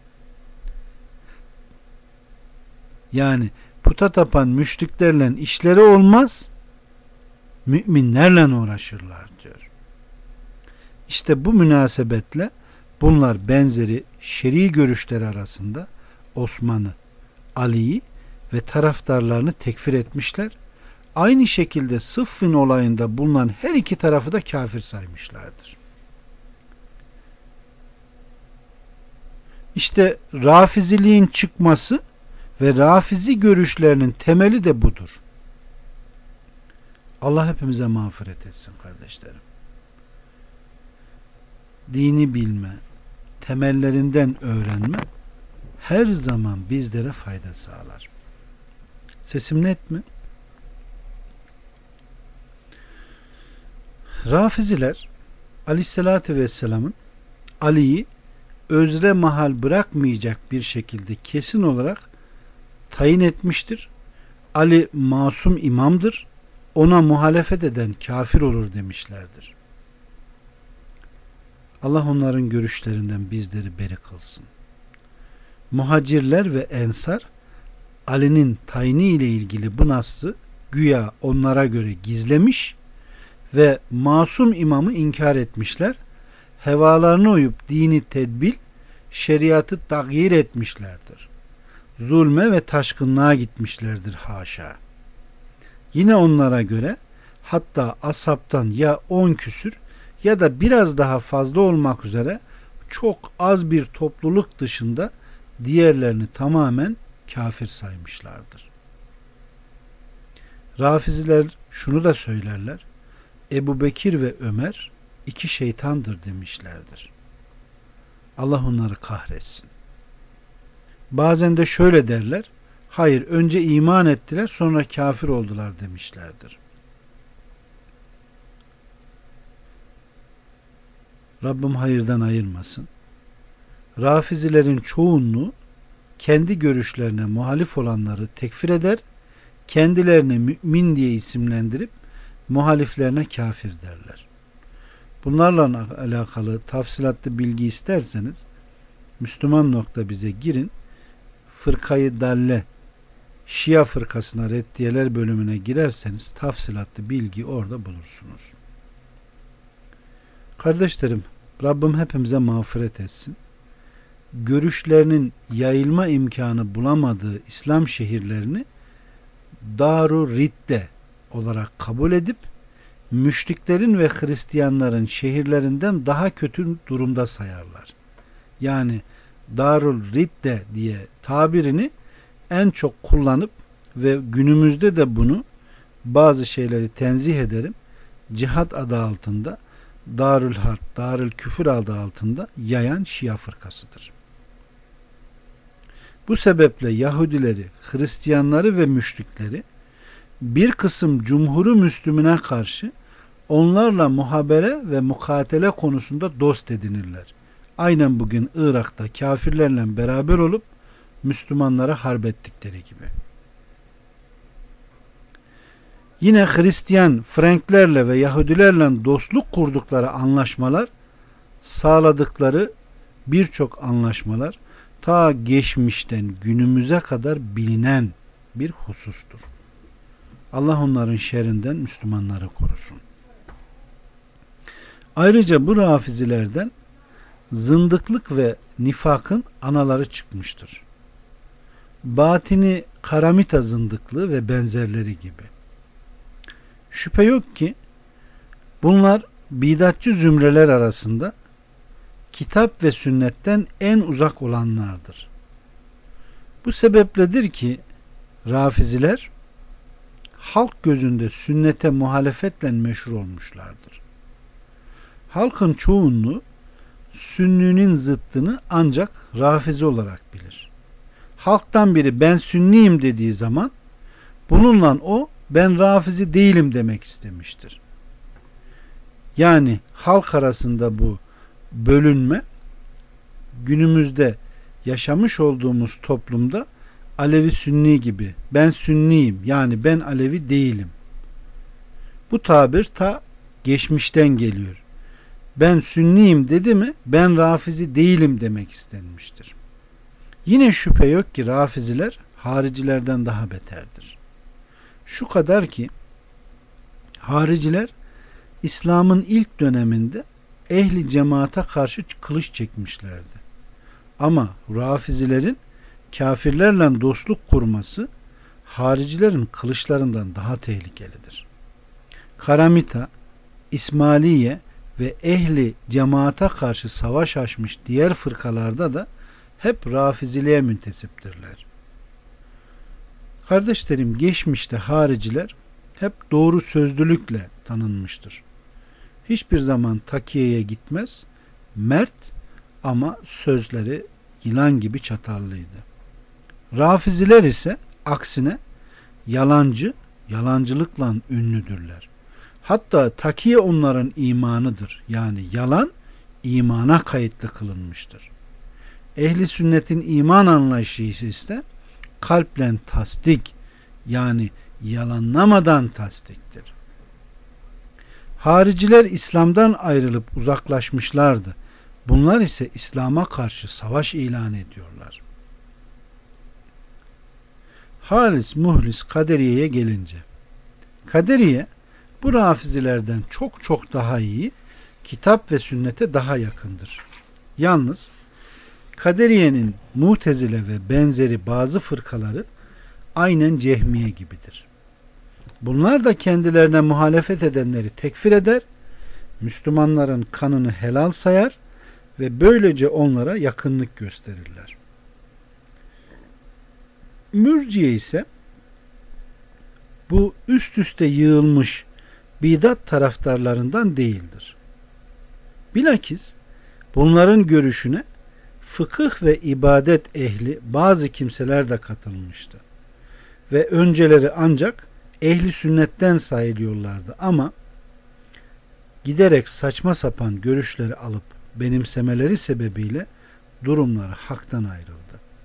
Yani puta tapan müşriklerle işleri olmaz, müminlerle uğraşırlar diyor. İşte bu münasebetle bunlar benzeri şer'i görüşleri arasında Osman'ı, Ali'yi ve taraftarlarını tekfir etmişler. Aynı şekilde Sıffin olayında bulunan her iki tarafı da kafir saymışlardır. İşte Rafiziliğin çıkması ve Rafizi görüşlerinin temeli de budur. Allah hepimize mağfiret etsin kardeşlerim. Dini bilme, temellerinden öğrenme her zaman bizlere fayda sağlar. Sesim net mi? Rafiziler Aleyhisselatü Vesselam'ın Ali'yi özre mahal bırakmayacak bir şekilde kesin olarak tayin etmiştir. Ali masum imamdır. Ona muhalefet eden kafir olur demişlerdir. Allah onların görüşlerinden bizleri beri kılsın. Muhacirler ve ensar Ali'nin tayini ile ilgili bu nas'ı güya onlara göre gizlemiş ve masum imamı inkar etmişler. Hevalarına uyup dini tedbil, şeriatı tagyir etmişlerdir. Zulme ve taşkınlığa gitmişlerdir haşa. Yine onlara göre hatta ashabtan ya 10 küsür ya da biraz daha fazla olmak üzere çok az bir topluluk dışında diğerlerini tamamen kafir saymışlardır. Rafiziler şunu da söylerler. Ebu Bekir ve Ömer 2 şeytandır demişlerdir. Allah onları kahretsin. Bazen de şöyle derler. Hayır, önce iman ettiler, sonra kafir oldular demişlerdir. Rabbim hayırdan ayırmasın. Rafizilerin çoğunluğu kendi görüşlerine muhalif olanları tekfir eder, kendilerini mümin diye isimlendirip muhaliflerine kafir derler. Bunlarla alakalı tafsilatlı bilgi isterseniz Müslüman bize girin. Fırkayı Dalle Şia fırkasına reddiyeler bölümüne girerseniz tafsilatlı bilgi orada bulursunuz. Kardeşlerim, Rabbim hepimize mağfiret etsin. Görüşlerinin yayılma imkanı bulamadığı İslam şehirlerini Darur Ridde olarak kabul edip müşriklerin ve Hristiyanların şehirlerinden daha kötü durumda sayarlar. Yani Darul Ridde diye tabirini en çok kullanıp ve günümüzde de bunu bazı şeyleri tenzih ederim. Cihat adı altında, Darül Harp, Darül Küfür adı altında yayan Şia fırkasıdır. Bu sebeple Yahudileri, Hristiyanları ve müşrikleri bir kısım cumhuru Müslümine karşı onlarla muhabere ve mukatele konusunda dost edinirler. Aynen bugün Irak'ta kafirlerle beraber olup Müslümanlara harp ettikleri gibi. Yine Hristiyan, Franklerle ve Yahudilerle dostluk kurdukları anlaşmalar, sağladıkları birçok anlaşmalar ta geçmişten günümüze kadar bilinen bir husustur. Allah onların şerrinden Müslümanları korusun. Ayrıca bu rafizilerden zındıklık ve nifakın anaları çıkmıştır. Batini karamita zındıklığı ve benzerleri gibi. Şüphe yok ki bunlar bidatçı zümreler arasında kitap ve sünnetten en uzak olanlardır. Bu sebepledir ki rafiziler halk gözünde sünnete muhalefetle meşhur olmuşlardır. Halkın çoğunluğu sünninin zıttını ancak rafizi olarak bilir. Halktan biri ben sünniyim dediği zaman bununla o ben rafizi değilim demek istemiştir. Yani halk arasında bu bölünme günümüzde yaşamış olduğumuz toplumda Alevi Sünni gibi ben Sünniyim yani ben Alevi değilim. Bu tabir ta geçmişten geliyor. Ben Sünniyim dedi mi ben Rafizi değilim demek istenmiştir. Yine şüphe yok ki Rafiziler haricilerden daha beterdir. Şu kadar ki hariciler İslam'ın ilk döneminde ehli cemaate karşı kılıç çekmişlerdi. Ama Rafizilerin kafirlerle dostluk kurması haricilerin kılıçlarından daha tehlikelidir. Karamita, İsmailiye ve ehli cemaate karşı savaş açmış diğer fırkalarda da hep Rafiziliğe müntesiptirler. Kardeşlerim, geçmişte hariciler hep doğru sözlülükle tanınmıştır. Hiçbir zaman takiyeye gitmez, mert ama sözleri yılan gibi çatarlıydı. Rafiziler ise aksine yalancı, yalancılıkla ünlüdürler. Hatta takiye onların imanıdır. Yani yalan imana kayıtlı kılınmıştır. Ehli sünnetin iman anlayışı ise kalple tasdik yani yalanlamadan tasdiktir. Hariciler İslam'dan ayrılıp uzaklaşmışlardı. Bunlar ise İslam'a karşı savaş ilan ediyorlar. Halis Muhlis Kaderiye'ye gelince, Kaderiye Bu rafizilerden çok çok daha iyi, kitap ve sünnete daha yakındır. Yalnız Kaderiye'nin Mu'tezile ve benzeri bazı fırkaları aynen Cehmiye gibidir. Bunlar da kendilerine muhalefet edenleri tekfir eder, Müslümanların kanını helal sayar ve böylece onlara yakınlık gösterirler. Mürciye ise bu üst üste yığılmış bidat taraftarlarından değildir. Bilakis bunların görüşüne fıkıh ve ibadet ehli bazı kimseler de katılmıştı. Ve önceleri ancak ehli sünnetten sayılıyorlardı ama giderek saçma sapan görüşleri alıp benimsemeleri sebebiyle durumları haktan ayrıldı.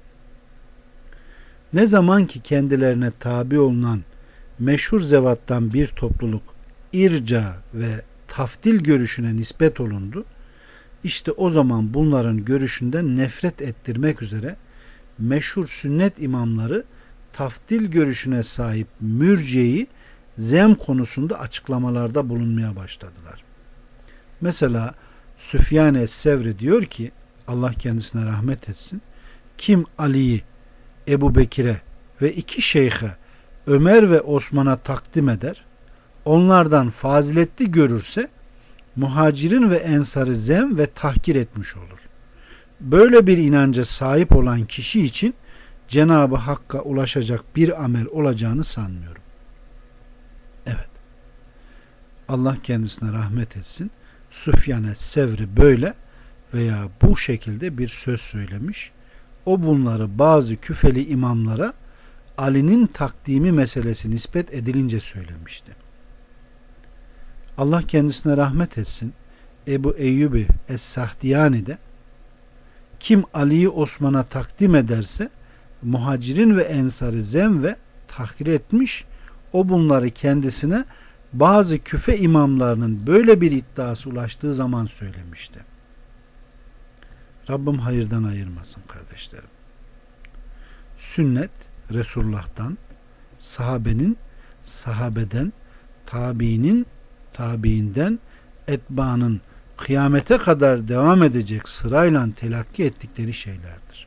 Ne zaman ki kendilerine tabi olunan meşhur zevattan bir topluluk irca ve tafdil görüşüne nispet olundu, İşte o zaman bunların görüşünden nefret ettirmek üzere meşhur sünnet imamları tafdil görüşüne sahip mürciyeyi zem konusunda açıklamalarda bulunmaya başladılar. Mesela Süfyan es-Sevri diyor ki, Allah kendisine rahmet etsin, kim Ali'yi, Ebu Bekir'e ve iki şeyhe Ömer ve Osman'a takdim eder, onlardan faziletli görürse muhacirin ve ensarı zem ve tahkir etmiş olur. Böyle bir inanca sahip olan kişi için Cenab-ı Hakk'a ulaşacak bir amel olacağını sanmıyorum. Evet. Allah kendisine rahmet etsin. Süfyan es-Sevri böyle veya bu şekilde bir söz söylemiş. O bunları bazı küfeli imamlara Ali'nin takdimi meselesi nispet edilince söylemişti. Allah kendisine rahmet etsin. Ebu Eyyubi Es-Sahdiyani de kim Ali'yi Osman'a takdim ederse muhacirin ve ensarı zem ve tahkir etmiş, o bunları kendisine bazı küfe imamlarının böyle bir iddiası ulaştığı zaman söylemişti. Rabbim hayırdan ayırmasın kardeşlerim. Sünnet Resulullah'tan, sahabenin, sahabeden, tabiinin, tabiinden, etbaanın kıyamete kadar devam edecek sırayla telakki ettikleri şeylerdir.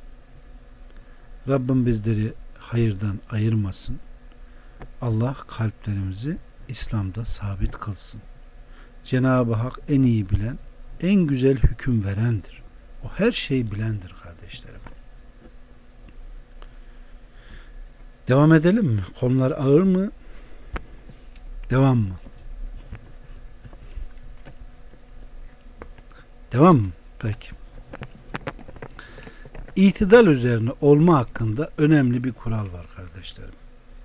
Rabbim bizleri hayırdan ayırmasın. Allah kalplerimizi İslam'da sabit kılsın. Cenab-ı Hak en iyi bilen, en güzel hüküm verendir. O her şeyi bilendir kardeşlerim. Devam edelim mi? Konular ağır mı? Devam mı? Devam mı? Peki. İtidal üzerine olma hakkında önemli bir kural var kardeşlerim.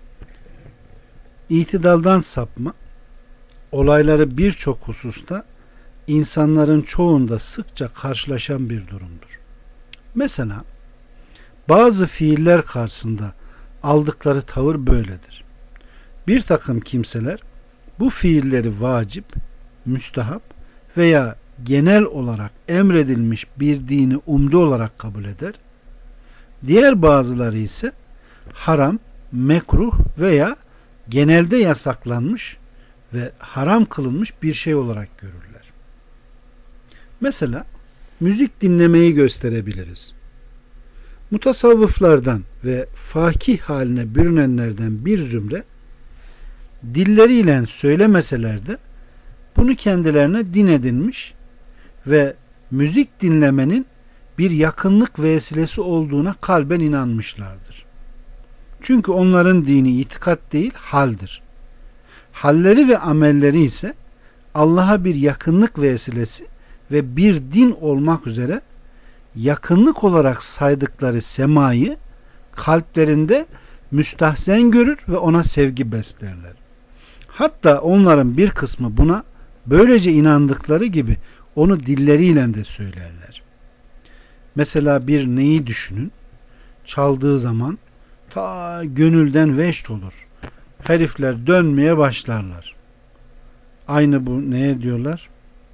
İtidaldan sapma, olayları birçok hususta insanların çoğunda sıkça karşılaşan bir durumdur. Mesela bazı fiiller karşısında aldıkları tavır böyledir. Bir takım kimseler bu fiilleri vacip, müstahap veya genel olarak emredilmiş bir dini umde olarak kabul eder. Diğer bazıları ise haram, mekruh veya genelde yasaklanmış ve haram kılınmış bir şey olarak görürler. Mesela müzik dinlemeyi gösterebiliriz. Mutasavvıflardan ve fakih haline bürünenlerden bir zümre dilleriyle söylemeseler de bunu kendilerine din edinmiş ve müzik dinlemenin bir yakınlık vesilesi olduğuna kalben inanmışlardır. Çünkü onların dini itikat değil, haldir. Halleri ve amelleri ise Allah'a bir yakınlık vesilesi ve bir din olmak üzere yakınlık olarak saydıkları semayı kalplerinde müstahsen görür ve ona sevgi beslerler. Hatta onların bir kısmı buna böylece inandıkları gibi onu dilleriyle de söylerler. Mesela bir neyi düşünün, çaldığı zaman ta gönülden veşt olur. Herifler dönmeye başlarlar. Aynı bu neye diyorlar?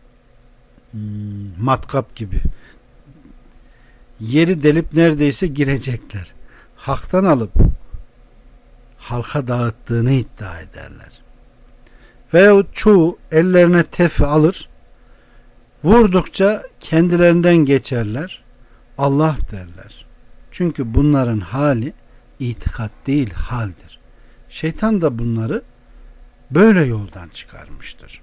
Matkap gibi. Yeri delip neredeyse girecekler. Hak'tan alıp halka dağıttığını iddia ederler. Veyahut çoğu ellerine tefi alır, vurdukça kendilerinden geçerler, Allah derler. Çünkü bunların hali itikat değil, haldir. Şeytan da bunları böyle yoldan çıkarmıştır.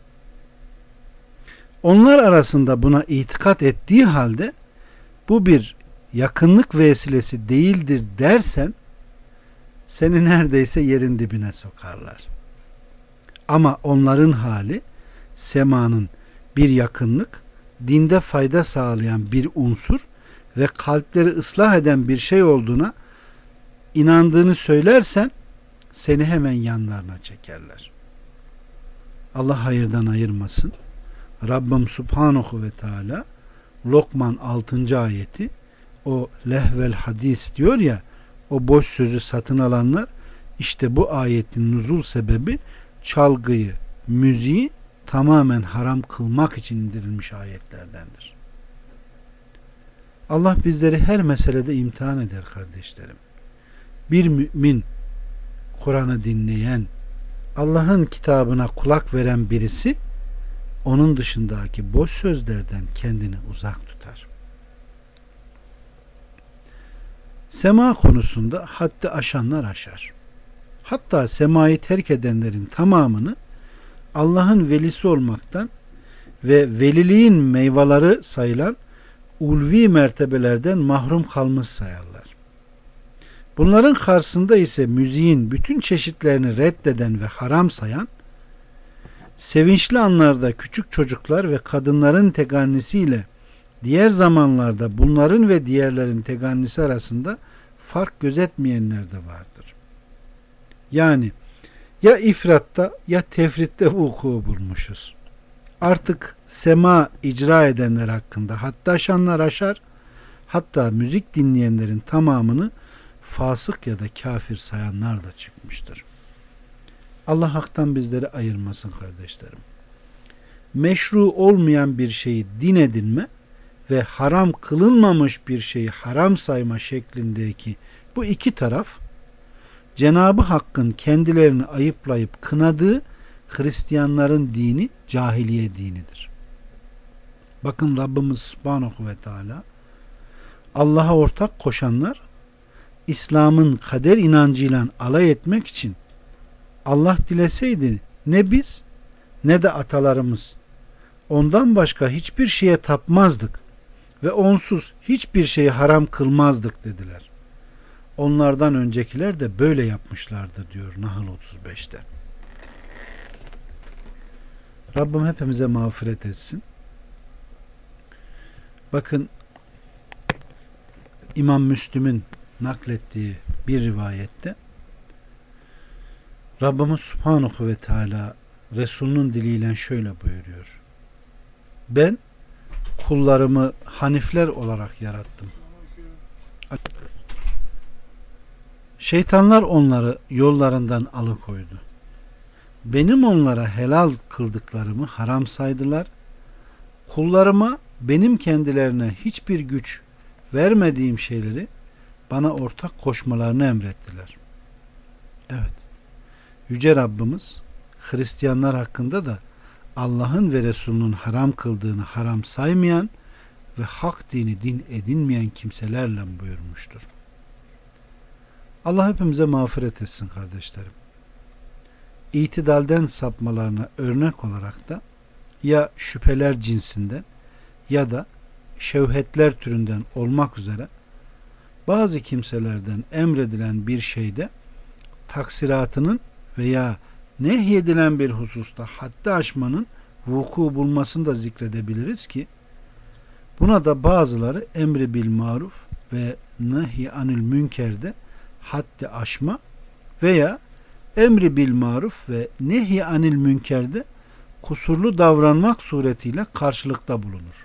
Onlar arasında buna itikat ettiği halde bu bir yakınlık vesilesi değildir dersen seni neredeyse yerin dibine sokarlar. Ama onların hali semanın bir yakınlık, dinde fayda sağlayan bir unsur ve kalpleri ıslah eden bir şey olduğuna inandığını söylersen seni hemen yanlarına çekerler. Allah hayırdan ayırmasın. Rabbim Subhanahu ve Teala Lokman 6. ayeti, o lehvel hadis diyor ya, o boş sözü satın alanlar, işte bu ayetin nuzul sebebi çalgıyı, müziği tamamen haram kılmak için indirilmiş ayetlerdendir. Allah bizleri her meselede imtihan eder kardeşlerim. Bir mümin, Kur'an'ı dinleyen, Allah'ın kitabına kulak veren birisi onun dışındaki boş sözlerden kendini uzak tutar. Sema konusunda haddi aşanlar aşar. Hatta semayı terk edenlerin tamamını Allah'ın velisi olmaktan ve veliliğin meyveleri sayılan ulvi mertebelerden mahrum kalmış sayarlar. Bunların karşısında ise müziğin bütün çeşitlerini reddeden ve haram sayan, sevinçli anlarda küçük çocuklar ve kadınların tegannisiyle diğer zamanlarda bunların ve diğerlerin tegannisi arasında fark gözetmeyenler de vardır. Yani ya ifratta ya tefritte vuku bulmuşuz. Artık sema icra edenler hakkında hatta aşanlar aşar, hatta müzik dinleyenlerin tamamını fasık ya da kafir sayanlar da çıkmıştır. Allah haktan bizleri ayırmasın kardeşlerim. Meşru olmayan bir şeyi din edinme ve haram kılınmamış bir şeyi haram sayma şeklindeki bu iki taraf, Cenab-ı Hakk'ın kendilerini ayıplayıp kınadığı Hristiyanların dini cahiliye dinidir. Bakın Rabbimiz Subhanahu ve Teala Allah'a ortak koşanlar İslam'ın kader inancıyla alay etmek için Allah dileseydi ne biz ne de atalarımız ondan başka hiçbir şeye tapmazdık ve onsuz hiçbir şeyi haram kılmazdık dediler. Onlardan öncekiler de böyle yapmışlardı diyor Nahl 35'te. Rabbim hepimize mağfiret etsin. Bakın İmam Müslim'in naklettiği bir rivayette Rabbimiz Subhanahu ve Teala Resulünün diliyle şöyle buyuruyor. Ben kullarımı hanifler olarak yarattım. Şeytanlar onları yollarından alıkoydu. Benim onlara helal kıldıklarımı haram saydılar. Kullarıma benim kendilerine hiçbir güç vermediğim şeyleri bana ortak koşmalarını emrettiler. Evet. Yüce Rabbimiz Hristiyanlar hakkında da Allah'ın ve Resulünün haram kıldığını haram saymayan ve hak dini din edinmeyen kimselerle buyurmuştur. Allah hepimize mağfiret etsin kardeşlerim. İtidalden sapmalarına örnek olarak da ya şüpheler cinsinden ya da şevhetler türünden olmak üzere bazı kimselerden emredilen bir şeyde taksiratının veya nehyedilen bir hususta haddi aşmanın vuku bulmasını da zikredebiliriz ki buna da bazıları emri bil maruf ve nehy anil münkerde haddi aşma veya emri bil maruf ve nehy anil münkerde kusurlu davranmak suretiyle karşılıkta bulunur.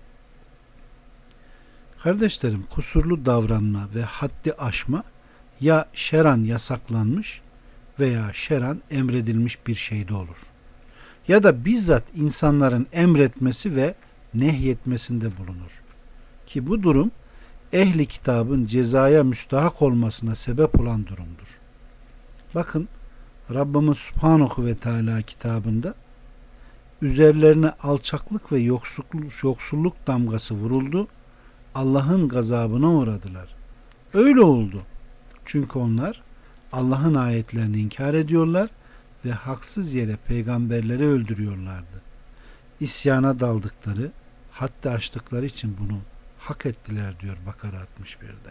Kardeşlerim, kusurlu davranma ve haddi aşma ya şeran yasaklanmış veya şeran emredilmiş bir şeyde olur. Ya da bizzat insanların emretmesi ve nehyetmesinde bulunur. Ki bu durum ehli kitabın cezaya müstahak olmasına sebep olan durumdur. Bakın Rabbimiz Subhanahu ve Teala kitabında üzerlerine alçaklık ve yoksulluk damgası vuruldu. Allah'ın gazabına uğradılar. Öyle oldu. Çünkü onlar Allah'ın ayetlerini inkar ediyorlar ve haksız yere peygamberleri öldürüyorlardı. İsyana daldıkları, haddi aştıkları için bunu hak ettiler diyor Bakara 61'de.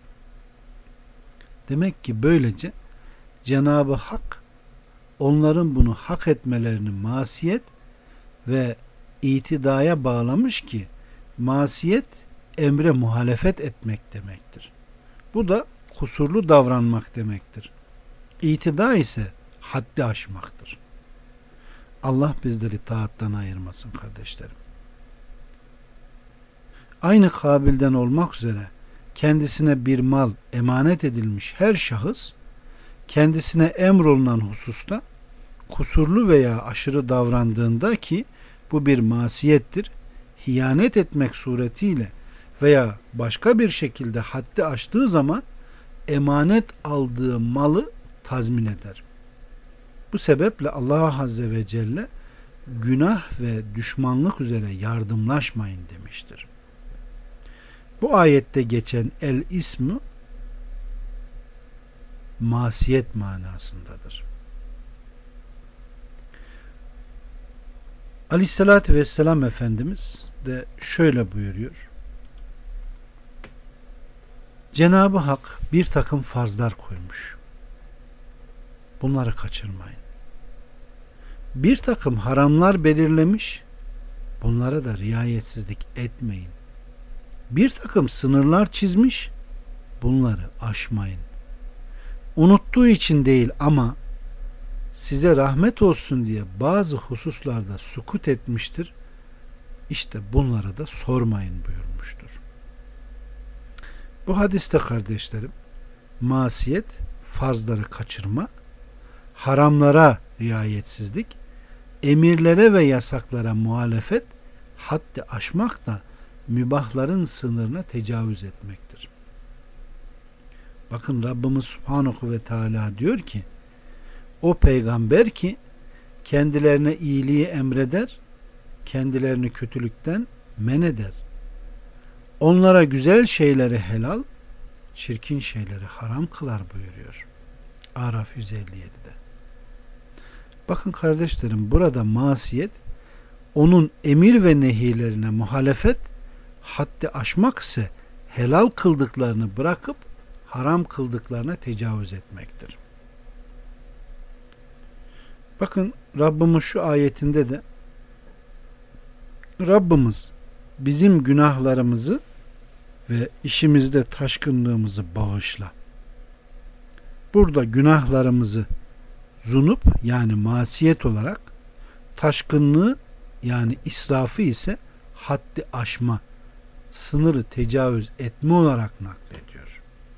Demek ki böylece Cenab-ı Hak onların bunu hak etmelerini masiyet ve itidaya bağlamış ki masiyet emre muhalefet etmek demektir. Bu da kusurlu davranmak demektir. İtida ise haddi aşmaktır. Allah bizleri taattan ayırmasın kardeşlerim. Aynı kabilden olmak üzere kendisine bir mal emanet edilmiş her şahıs kendisine emrolunan hususta kusurlu veya aşırı davrandığında ki bu bir masiyettir, hiyanet etmek suretiyle veya başka bir şekilde haddi aştığı zaman emanet aldığı malı tazmin eder. Bu sebeple Allah Azze ve Celle günah ve düşmanlık üzere yardımlaşmayın demiştir. Bu ayette geçen el ismi masiyet manasındadır. Aleyhissalatü vesselam Efendimiz de şöyle buyuruyor. Cenab-ı Hak bir takım farzlar koymuş. Bunları kaçırmayın. Bir takım haramlar belirlemiş. Bunlara da riayetsizlik etmeyin. Bir takım sınırlar çizmiş. Bunları aşmayın. Unuttuğu için değil ama size rahmet olsun diye bazı hususlarda sukut etmiştir. İşte bunları da sormayın buyurmuştur. Bu hadiste kardeşlerim, masiyet, farzları kaçırma, haramlara riayetsizlik, emirlere ve yasaklara muhalefet, haddi aşmak da mübahların sınırına tecavüz etmektir. Bakın Rabbimiz Subhanahu ve Teala diyor ki, o peygamber ki kendilerine iyiliği emreder, kendilerini kötülükten men eder. Onlara güzel şeyleri helal, çirkin şeyleri haram kılar buyuruyor. Araf 157'de. Bakın kardeşlerim, burada masiyet, onun emir ve nehilerine muhalefet, haddi aşmak ise helal kıldıklarını bırakıp haram kıldıklarına tecavüz etmektir. Bakın Rabbimiz şu ayetinde de Rabbimiz bizim günahlarımızı ve işimizde taşkınlığımızı bağışla. Burada günahlarımızı zunup yani masiyet olarak, taşkınlığı yani israfı ise haddi aşma, sınırı tecavüz etme olarak naklediyor.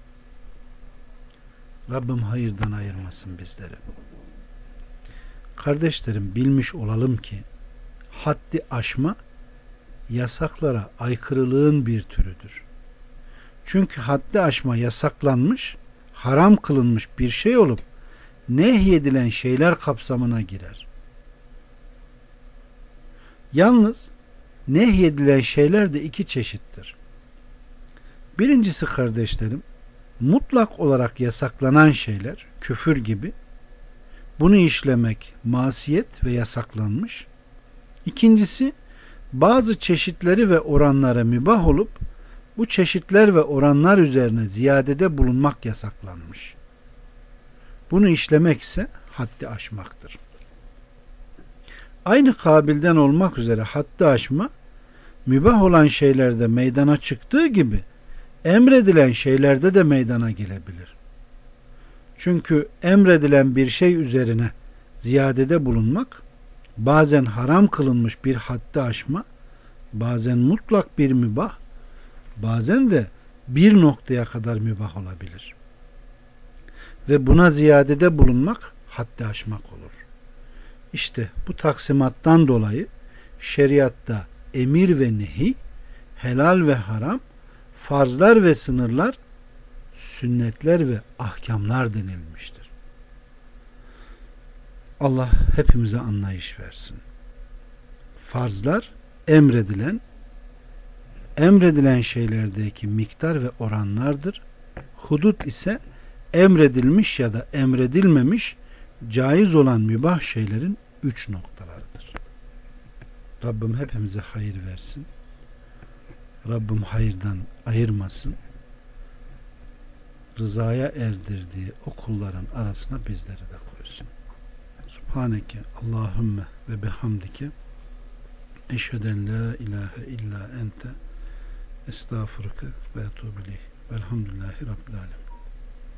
Rabbim hayırdan ayırmasın bizleri. Kardeşlerim, bilmiş olalım ki haddi aşma yasaklara aykırılığın bir türüdür. Çünkü haddi aşma yasaklanmış, haram kılınmış bir şey olup nehyedilen şeyler kapsamına girer. Yalnız nehyedilen şeyler de iki çeşittir. Birincisi kardeşlerim, mutlak olarak yasaklanan şeyler, küfür gibi, bunu işlemek masiyet ve yasaklanmış. İkincisi, bazı çeşitleri ve oranlara mübah olup bu çeşitler ve oranlar üzerine ziyadede bulunmak yasaklanmış. Bunu işlemek ise haddi aşmaktır. Aynı kabilden olmak üzere haddi aşma, mübah olan şeylerde meydana çıktığı gibi emredilen şeylerde de meydana gelebilir. Çünkü emredilen bir şey üzerine ziyadede bulunmak, bazen haram kılınmış bir haddi aşma, bazen mutlak bir mübah, bazen de bir noktaya kadar mübah olabilir. Ve buna ziyadede bulunmak haddi aşmak olur. İşte bu taksimattan dolayı şeriatta emir ve nehi, helal ve haram, farzlar ve sınırlar, sünnetler ve ahkamlar denilmiştir. Allah hepimize anlayış versin. Farzlar emredilen şeylerdeki miktar ve oranlardır. Hudut ise emredilmiş ya da emredilmemiş caiz olan mübah şeylerin 3 noktalarıdır. Rabbim hepimize hayır versin. Rabbim hayırdan ayırmasın. Rızaya erdirdiği o kulların arasına bizleri de koysun. Subhaneke Allahümme ve bihamdike eşheden la ilahe illa ente estağfurke ve etûbü ileyh. Velhamdülillahi Rabbil alemin.